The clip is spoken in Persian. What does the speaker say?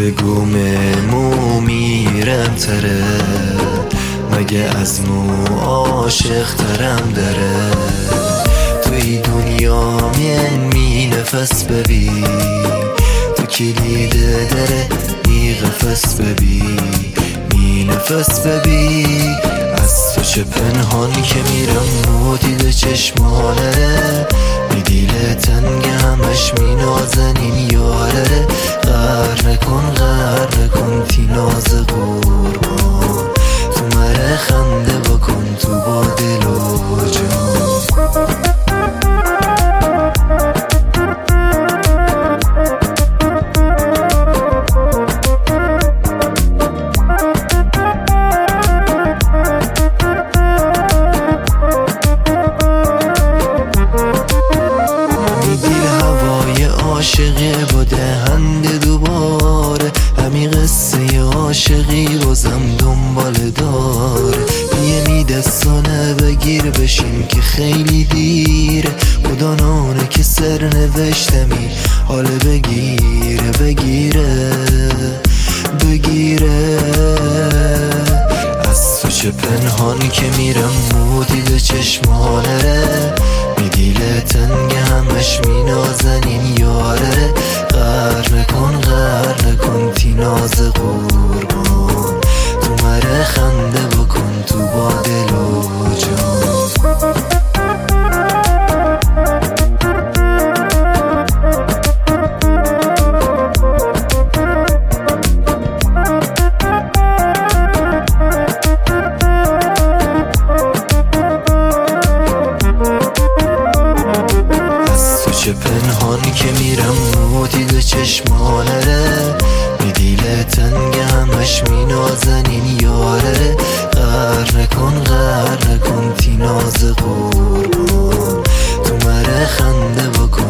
بگو مو میرم تره، مگه از مو عاشق ترم داره. توی دنیا می نفس ببین، تو کلید دره می قفس ببین، می نفس ببین. از تو چه پنهان که میرم و دید چشمانه، می دیل تنگ همش می نازنین یاره. غر نکن تی ناز قربان، تو مره خنده بکن تو با دل و جان. عاشقی با دهنده دوباره، همی قصه عاشقی بازم دنبال داره. بیه دستانه بگیر بشین که خیلی دیره، خدا نانه که سر نوشتمی حال بگیره. از تو چه پنهان که میرم مودید چشمانه، می دیل تنگ همش می نازنین یاره. غر نکن تی ناز قربان، تو مره خنده بکن تو با دل و جان. چه پنهان که میرم و دید چشمانه، می دیل تنگ همش می نازنین یاره. غر نکن تی ناز قربان، تو مره خنده بکن